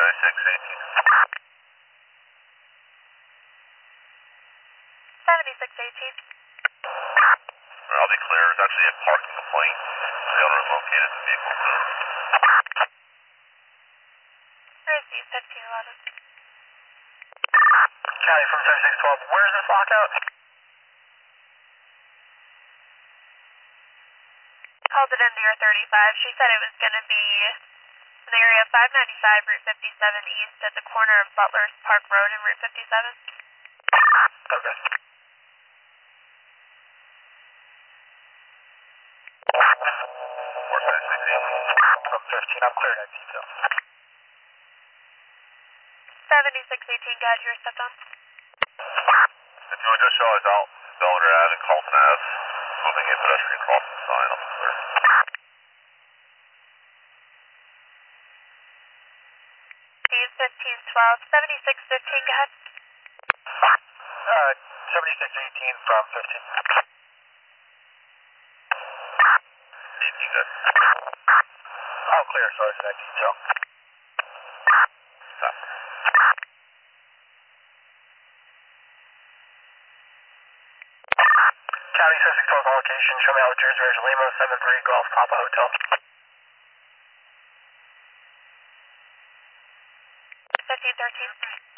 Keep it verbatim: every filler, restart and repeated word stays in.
seventy-six eighteen. seventy-six eighteen. I'll be clear, it's actually a parking complaint. The owner is located in the vehicle code. Where's the fifteen eleven? County from seventy-six twelve, where's this lockout? Called it into your thirty-five. She said it was going to be in the area of five ninety-five, Route fifty-seven East at the corner of Butler's Park Road and Route fifty-seven. Okay. four seventy-six eighteen. From fifteen, I'm cleared at detail. seventy-six eighteen, guide your step on. If you would just show us out Belvedere Ave and Carlton Ave, moving a pedestrian crossing sign, I'll be clear. Steve fifteen twelve, seventy-six fifteen, go ahead. Uh, seventy-six eighteen from fifteen. eighteen good. All clear, Sergeant, at detail. Stop. County seventy-six twelve location, show me out with Jersey Ridge Lima, seven three Golf Papa Hotel. fifteen thirteen.